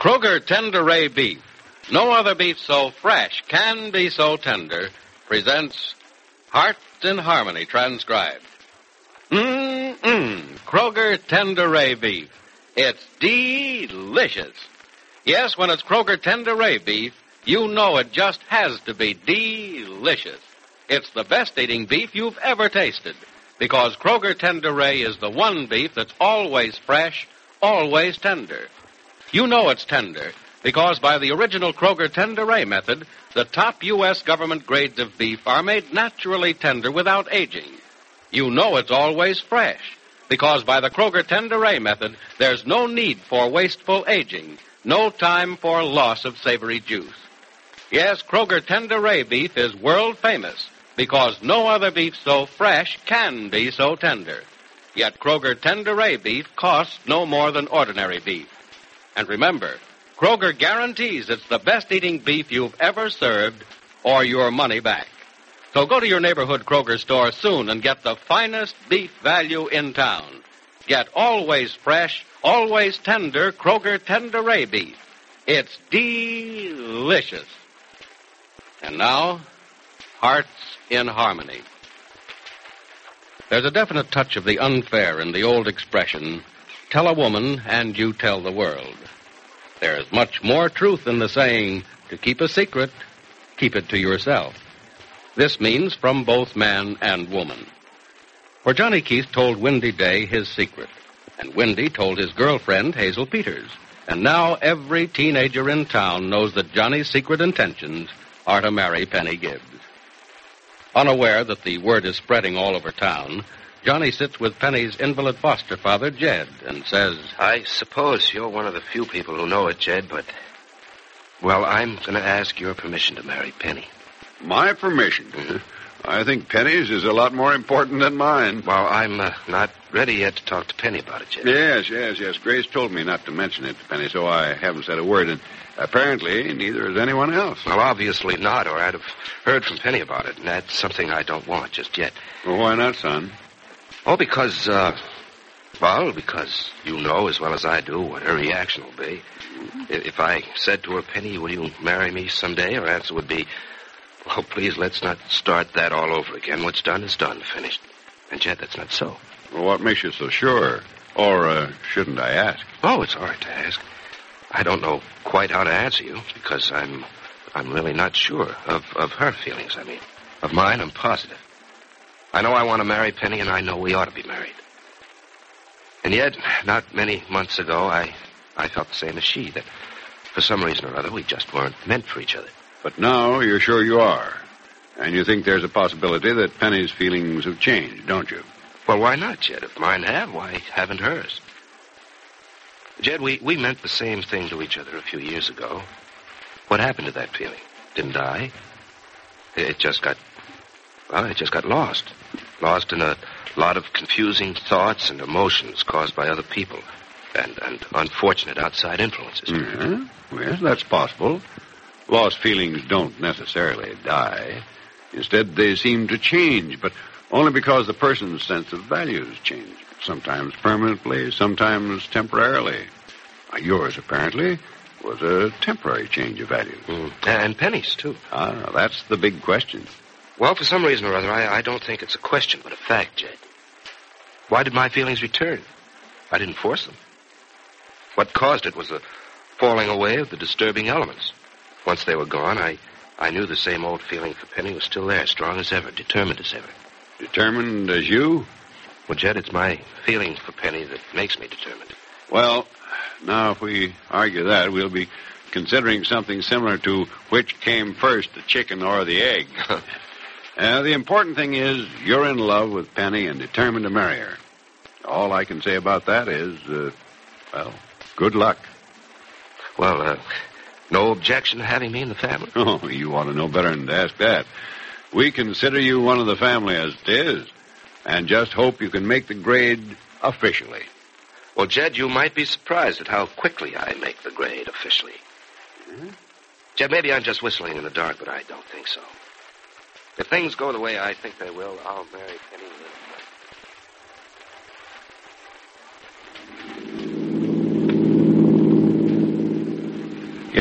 Kroger Tender Ray Beef, no other beef so fresh can be so tender, presents Heart in Harmony, transcribed. Kroger Tender Ray Beef. It's delicious. Yes, when it's Kroger Tender Ray Beef, you know it just has to be delicious. It's the best eating beef you've ever tasted, because Kroger Tender Ray is the one beef that's always fresh, always tender. You know it's tender because by the original Kroger Tender Ray method, the top U.S. government grades of beef are made naturally tender without aging. You know it's always fresh because by the Kroger Tender Ray method, there's no need for wasteful aging, no time for loss of savory juice. Yes, Kroger Tender Ray beef is world famous because no other beef so fresh can be so tender. Yet Kroger Tender Ray beef costs no more than ordinary beef. And remember, Kroger guarantees it's the best eating beef you've ever served or your money back. So go to your neighborhood Kroger store soon and get the finest beef value in town. Get always fresh, always tender Kroger Tender Ray beef. It's delicious. And now, Hearts in Harmony. There's a definite touch of the unfair in the old expression, tell a woman and you tell the world. There's much more truth in the saying, to keep a secret, keep it to yourself. This means from both man and woman. For Johnny Keith told Windy Day his secret, and Windy told his girlfriend, Hazel Peters. And now every teenager in town knows that Johnny's secret intentions are to marry Penny Gibbs. Unaware that the word is spreading all over town, Johnny sits with Penny's invalid foster father, Jed, and says, I suppose you're one of the few people who know it, Jed, but... Well, I'm going to ask your permission to marry Penny. My permission? Mm-hmm. I think Penny's is a lot more important than mine. Well, I'm not ready yet to talk to Penny about it, Jed. Yes. Grace told me not to mention it to Penny, so I haven't said a word, and apparently neither has anyone else. Well, obviously not, or I'd have heard from Penny about it, and that's something I don't want just yet. Well, why not, son? Oh, because you know as well as I do what her reaction will be. If I said to her, Penny, will you marry me someday, her answer would be, oh, please, let's not start that all over again. What's done is done, finished. And, Jed, that's not so. Well, what makes you so sure? Or shouldn't I ask? Oh, it's all right to ask. I don't know quite how to answer you, because I'm really not sure of her feelings, I mean. Of mine, I'm positive. I know I want to marry Penny, and I know we ought to be married. And yet, not many months ago, I felt the same as she, that for some reason or other, we just weren't meant for each other. But now you're sure you are. And you think there's a possibility that Penny's feelings have changed, don't you? Well, why not, Jed? If mine have, why haven't hers? Jed, we meant the same thing to each other a few years ago. What happened to that feeling? Didn't die. It just got lost. Lost in a lot of confusing thoughts and emotions caused by other people and unfortunate outside influences. Mm-hmm. Yes, that's possible. Lost feelings don't necessarily die. Instead, they seem to change, but only because the person's sense of values change. Sometimes permanently, sometimes temporarily. Yours, apparently, was a temporary change of values. And Penny's, too. That's the big question. Well, for some reason or other, I don't think it's a question, but a fact, Jed. Why did my feelings return? I didn't force them. What caused it was the falling away of the disturbing elements. Once they were gone, I knew the same old feeling for Penny was still there, strong as ever, determined as ever. Determined as you? Well, Jed, it's my feeling for Penny that makes me determined. Well, now if we argue that, we'll be considering something similar to which came first, the chicken or the egg. The important thing is you're in love with Penny and determined to marry her. All I can say about that is, good luck. Well, no objection to having me in the family? Oh, you ought to know better than to ask that. We consider you one of the family as it is, and just hope you can make the grade officially. Well, Jed, you might be surprised at how quickly I make the grade officially. Mm-hmm. Jed, maybe I'm just whistling in the dark, but I don't think so. If things go the way I think they will, I'll marry Penny.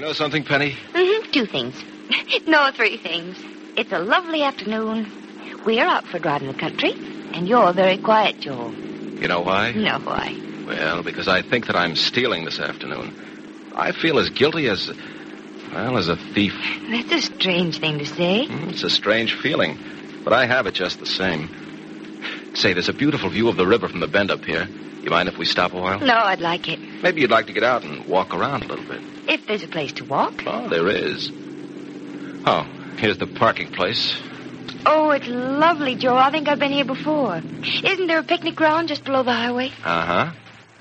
know something, Penny? Mm-hmm. 2 things. No, 3 things. It's a lovely afternoon. We're out for a drive in the country, and you're very quiet, Joel. You know why? No, why? Well, because I think that I'm stealing this afternoon. I feel as guilty as a thief. That's a strange thing to say. It's a strange feeling, but I have it just the same. Say, there's a beautiful view of the river from the bend up here. You mind if we stop a while? No, I'd like it. Maybe you'd like to get out and walk around a little bit. If there's a place to walk. Oh, there is. Oh, here's the parking place. Oh, it's lovely, Joel. I think I've been here before. Isn't there a picnic ground just below the highway? Uh-huh.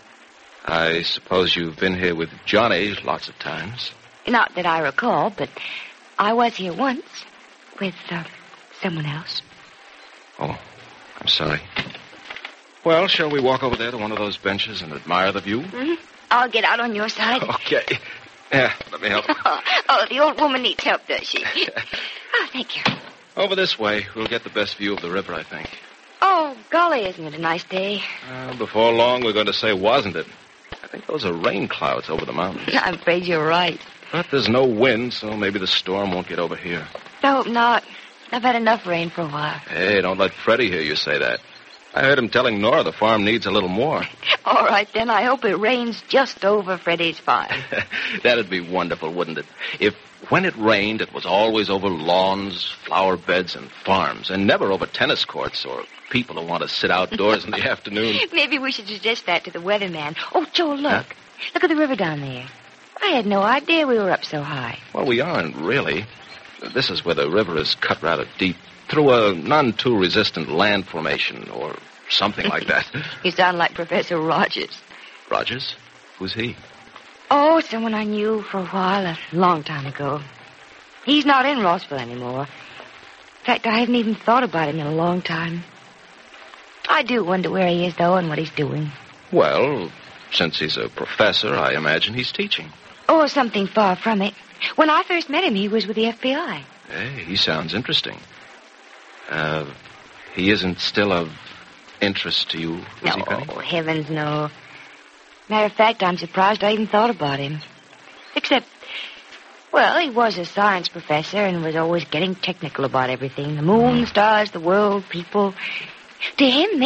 I suppose you've been here with Johnny lots of times. Not that I recall, but I was here once with someone else. Oh, I'm sorry. Well, shall we walk over there to one of those benches and admire the view? Mm-hmm. I'll get out on your side. Okay. Yeah, let me help. Oh, the old woman needs help, does she? Oh, thank you. Over this way. We'll get the best view of the river, I think. Oh, golly, isn't it a nice day? Before long, we're going to say, wasn't it? I think those are rain clouds over the mountains. I'm afraid you're right. But there's no wind, so maybe the storm won't get over here. I hope not. I've had enough rain for a while. Hey, don't let Freddie hear you say that. I heard him telling Nora the farm needs a little more. All right, then. I hope it rains just over Freddie's farm. That'd be wonderful, wouldn't it? If, when it rained, it was always over lawns, flower beds, and farms, and never over tennis courts or people who want to sit outdoors in the afternoon. Maybe we should suggest that to the weatherman. Oh, Joel, look. Huh? Look at the river down there. I had no idea we were up so high. Well, we aren't, really. This is where the river is cut rather deep, through a none-too-resistant land formation, or something like that. You sound like Professor Rogers. Rogers? Who's he? Oh, someone I knew for a while, a long time ago. He's not in Rossville anymore. In fact, I haven't even thought about him in a long time. I do wonder where he is, though, and what he's doing. Well, since he's a professor, I imagine he's teaching. Or something far from it. When I first met him, he was with the FBI. Hey, he sounds interesting. He isn't still of interest to you, is he, Penny? No, heavens, no. Matter of fact, I'm surprised I even thought about him. Except, well, he was a science professor and was always getting technical about everything. The moon, stars, the world, people. To him,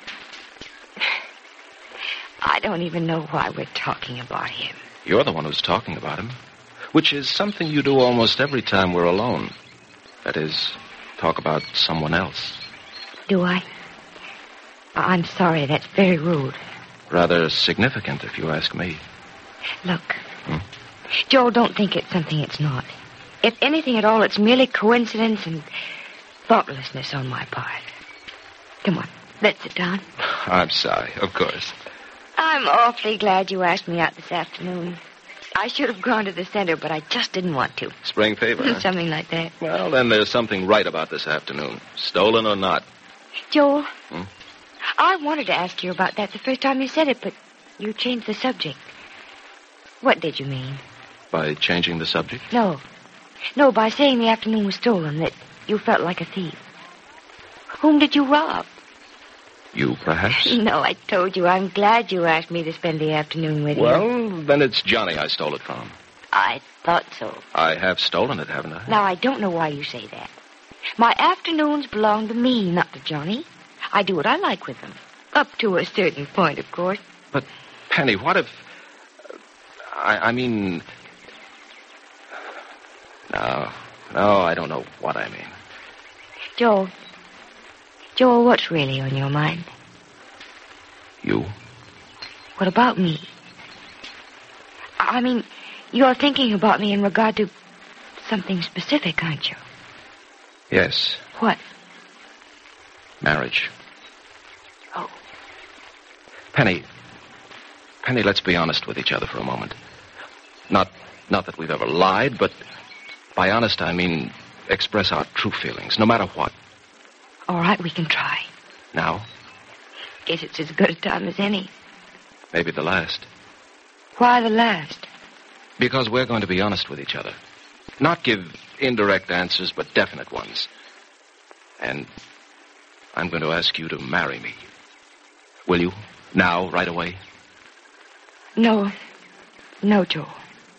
I don't even know why we're talking about him. You're the one who's talking about him, which is something you do almost every time we're alone. That is, talk about someone else. Do I? I'm sorry, that's very rude. Rather significant, if you ask me. Look, Joel, don't think it's something it's not. If anything at all, it's merely coincidence and thoughtlessness on my part. Come on, let's sit down. I'm sorry, of course. I'm awfully glad you asked me out this afternoon. I should have gone to the center, but I just didn't want to. Spring fever, huh? Something like that. Well, then there's something right about this afternoon. Stolen or not. Joel, I wanted to ask you about that the first time you said it, but you changed the subject. What did you mean? By changing the subject? No, by saying the afternoon was stolen, that you felt like a thief. Whom did you rob? You, perhaps? No, I told you. I'm glad you asked me to spend the afternoon with you. Well, then it's Johnny I stole it from. I thought so. I have stolen it, haven't I? Now, I don't know why you say that. My afternoons belong to me, not to Johnny. I do what I like with them. Up to a certain point, of course. But, Penny, what if... I mean... No, I don't know what I mean. Joel, what's really on your mind? You? What about me? I mean, you're thinking about me in regard to something specific, aren't you? Yes. What? Marriage. Oh. Penny, let's be honest with each other for a moment. Not that we've ever lied, but by honest I mean express our true feelings, no matter what. All right, we can try. Now? Guess it's as good a time as any. Maybe the last. Why the last? Because we're going to be honest with each other. Not give indirect answers, but definite ones. And I'm going to ask you to marry me. Will you? Now, right away? No, Joel.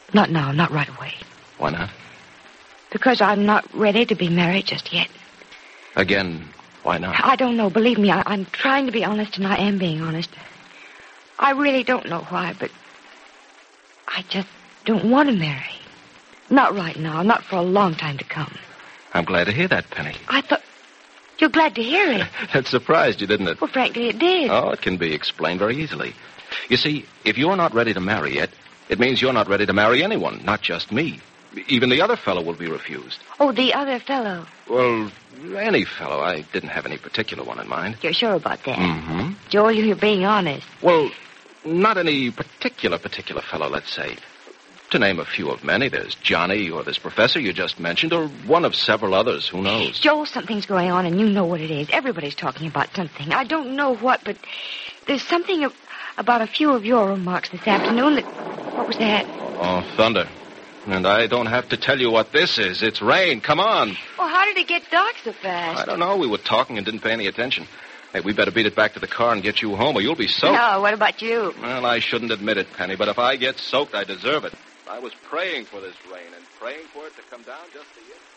Not now, not right away. Why not? Because I'm not ready to be married just yet. Again, why not? I don't know. Believe me, I'm trying to be honest, and I am being honest. I really don't know why, but I just don't want to marry. Not right now, not for a long time to come. I'm glad to hear that, Penny. I thought... You're glad to hear it. That surprised you, didn't it? Well, frankly, it did. Oh, it can be explained very easily. You see, if you're not ready to marry yet, it means you're not ready to marry anyone, not just me. Even the other fellow will be refused. Oh, the other fellow. Well, any fellow. I didn't have any particular one in mind. You're sure about that? Mm-hmm. Joel, you're being honest. Well, not any particular fellow, let's say. To name a few of many, there's Johnny or this professor you just mentioned, or one of several others, who knows? Joel, something's going on, and you know what it is. Everybody's talking about something. I don't know what, but there's something about a few of your remarks this afternoon that... What was that? Oh, thunder. And I don't have to tell you what this is. It's rain. Come on. Well, how did it get dark so fast? I don't know. We were talking and didn't pay any attention. Hey, we better beat it back to the car and get you home, or you'll be soaked. No, what about you? Well, I shouldn't admit it, Penny, but if I get soaked, I deserve it. I was praying for this rain and praying for it to come down just the instant.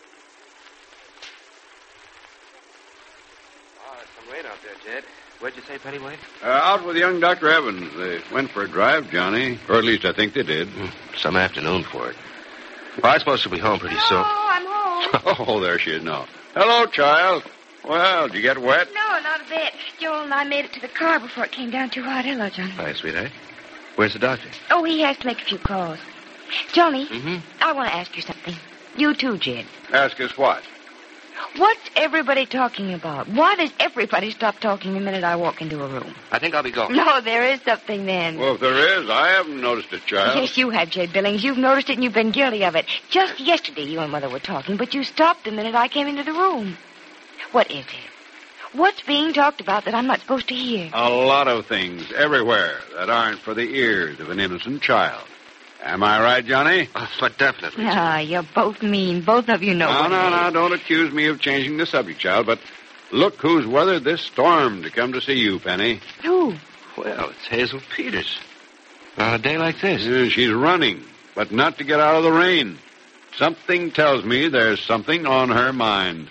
Oh, there's some rain out there, Jed. Where'd you say Penny went? Out with young Dr. Evans. They went for a drive, Johnny. Or at least I think they did. Some afternoon for it. Well, I suppose she'll be home pretty soon. I'm home. Oh, there she is now. Hello, child. Well, did you get wet? No, not a bit. Joel and I made it to the car before it came down too hot. Hello, Johnny. Hi, sweetheart. Where's the doctor? Oh, he has to make a few calls. Johnny, Mm-hmm. I want to ask you something. You too, Jed. Ask us what? What's everybody talking about? Why does everybody stop talking the minute I walk into a room? I think I'll be going. No, there is something then. Well, if there is, I haven't noticed it, child. Yes, you have, Jed Billings. You've noticed it and you've been guilty of it. Just yesterday you and Mother were talking, but you stopped the minute I came into the room. What is it? What's being talked about that I'm not supposed to hear? A lot of things everywhere that aren't for the ears of an innocent child. Am I right, Johnny? But definitely. Ah, you're both mean. Both of you know what it is. No, don't accuse me of changing the subject, child, but look who's weathered this storm to come to see you, Penny. Who? Well, it's Hazel Peters. On a day like this. Yeah, she's running, but not to get out of the rain. Something tells me there's something on her mind.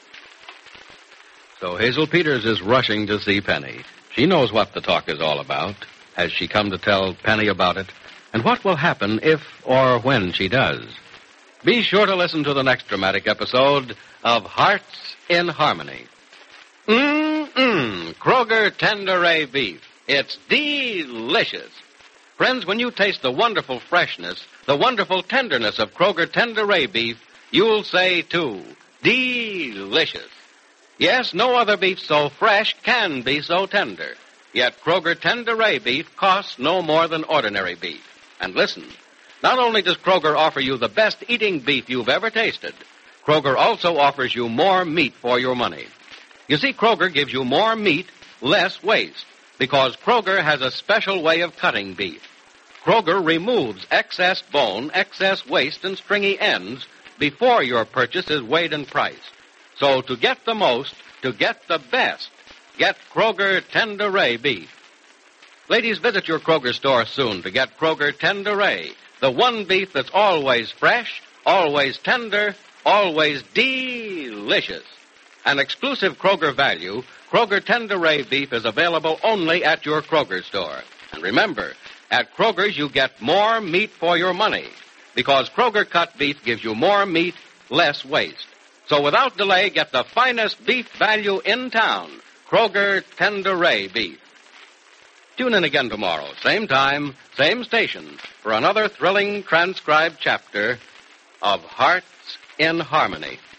So Hazel Peters is rushing to see Penny. She knows what the talk is all about. Has she come to tell Penny about it? And what will happen if or when she does? Be sure to listen to the next dramatic episode of Hearts in Harmony. Kroger Tenderay Beef. It's delicious. Friends, when you taste the wonderful freshness, the wonderful tenderness of Kroger Tenderay Beef, you'll say, too, delicious. Yes, no other beef so fresh can be so tender. Yet Kroger Tenderay Beef costs no more than ordinary beef. And listen, not only does Kroger offer you the best eating beef you've ever tasted, Kroger also offers you more meat for your money. You see, Kroger gives you more meat, less waste, because Kroger has a special way of cutting beef. Kroger removes excess bone, excess waste, and stringy ends before your purchase is weighed and priced. So to get the most, to get the best, get Kroger Tenderay Beef. Ladies, visit your Kroger store soon to get Kroger Tenderay, the one beef that's always fresh, always tender, always delicious. An exclusive Kroger value, Kroger Tenderay beef is available only at your Kroger store. And remember, at Kroger's you get more meat for your money, because Kroger cut beef gives you more meat, less waste. So without delay, get the finest beef value in town, Kroger Tenderay beef. Tune in again tomorrow, same time, same station, for another thrilling transcribed chapter of Hearts in Harmony.